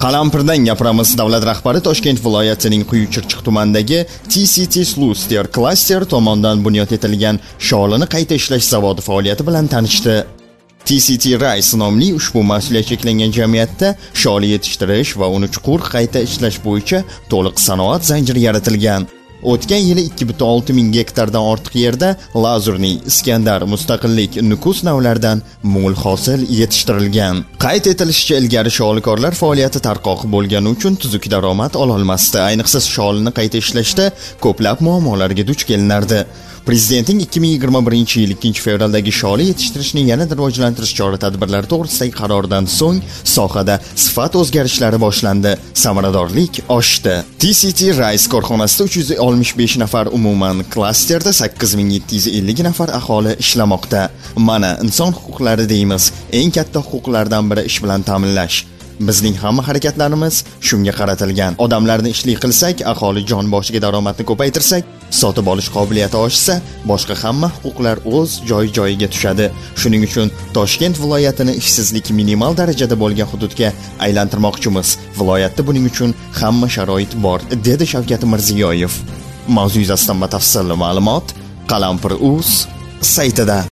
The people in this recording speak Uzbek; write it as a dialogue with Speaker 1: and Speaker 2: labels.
Speaker 1: Qalampirdan gapiramiz. Davlat rahbari Toshkent viloyatining Quyuchirchiq tumanidagi TCT Sluster klaster tomonidan bunyod etilgan sholini qayta ishlash zavodi faoliyati bilan tanishdi. TCT Rice nomli ushbu mas'uliyat cheklangan jamiyatda sholi yetishtirish va uni chuqur qayta ishlash bo'yicha to'liq sanoat zanjiri yaratilgan. O'tgan yili 2,6 ming gektardan ortiq yerda Lazurniy, Iskandar, Mustaqillik, Nukus navlaridan mo'l hosil yetishtirilgan. Qayd etilishicha, ilgari sholikorlar faoliyati tarqoq bo'lgani uchun tuzuk daromad ola olmasdi. Ayniqsa sholini qayta ishlashda ko'plab muammolarga duch kelinardi. Prezidentning 2021 yil 2 fevraldagi sholi yetishtirishni yanada rivojlantirish chora-tadbirlari to'g'risidagi qaroridan so'ng sohada sifat o'zgarishlari boshlandi, samaradorlik oshdi. TCT Rice korxonasida 365 nafar, umuman klasterda 8750 nafar aholi ishlamoqda. Mana inson huquqlari deymiz, eng katta huquqlardan biri ish bilan ta'minlash. Bizning hamma harakatlarimiz shunga qaratilgan. Odamlarni ishli qilsak, aholi jon boshiga daromadni ko'paytirsak, sotib olish qobiliyati oshsa, boshqa hamma huquqlar o'z joyiga tushadi. Shuning uchun Toshkent viloyatini ishsizlik minimal darajada bo'lgan hududga aylantirmoqchimiz. Viloyatda buning uchun hamma sharoit bor, dedi Shavkat Mirziyoyev. Mavzu yuzasidan batafsil ma'lumot Qalampir.uz saytida.